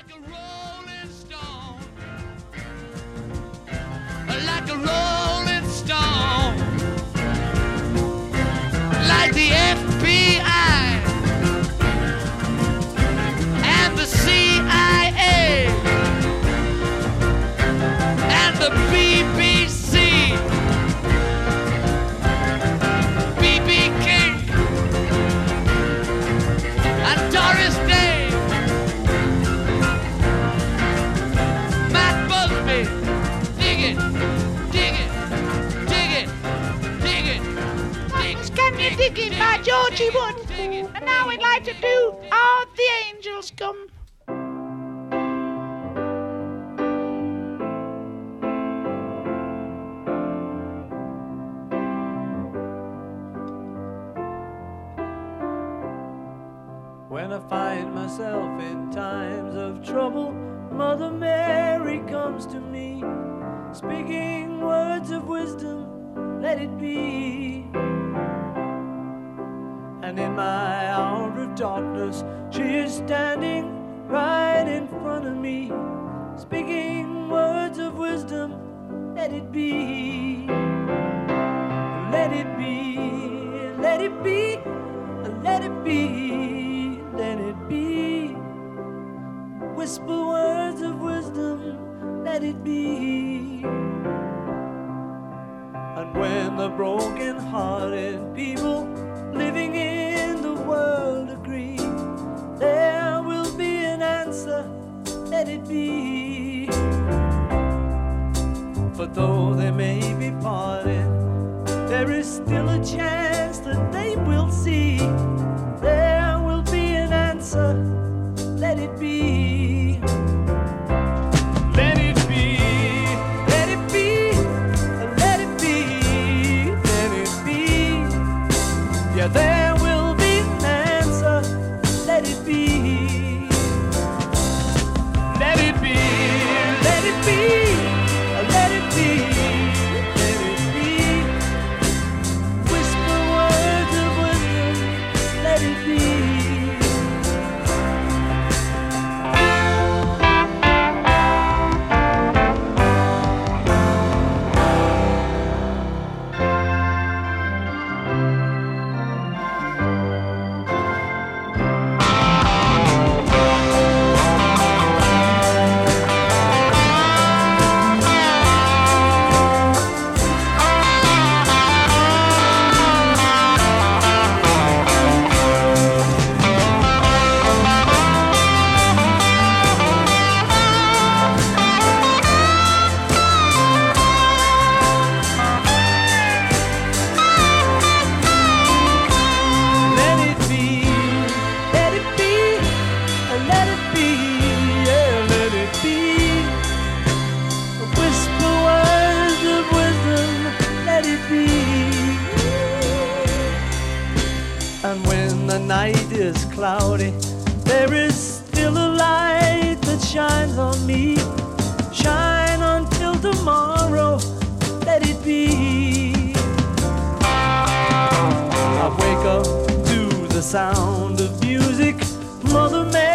like a rolling stone, like a rolling stone, like the FBI and the CIA and the BBC, BB King and Doris Day, Matt Busby. Dig it, dig it, dig it, dig it, dig it. Can You Dig It by Georgie Wood. And now we'd like to do Are the Angels Come? When I find myself in times of trouble, Mother Mary comes to me, speaking words of wisdom, let it be. And in my hour of darkness, she is standing right in front of me, speaking words of wisdom, let it be. Let it be, let it be, let it be, let it be. Whisper words of wisdom, let it be. And when the broken-hearted people living in the world agree, there will be an answer, let it be. For though they may be parted, there is still a chance that they will see. There will be an answer, let it be. Let it be, let it be, let it be, let it be. Yeah, there will be an answer, let it be. Let it be, let it be, let it be, let it be. Whisper words of wisdom, let it be. And when the night is cloudy, there is still a light that shines on me. Shine until tomorrow, let it be. I wake up to the sound of music, Mother Mary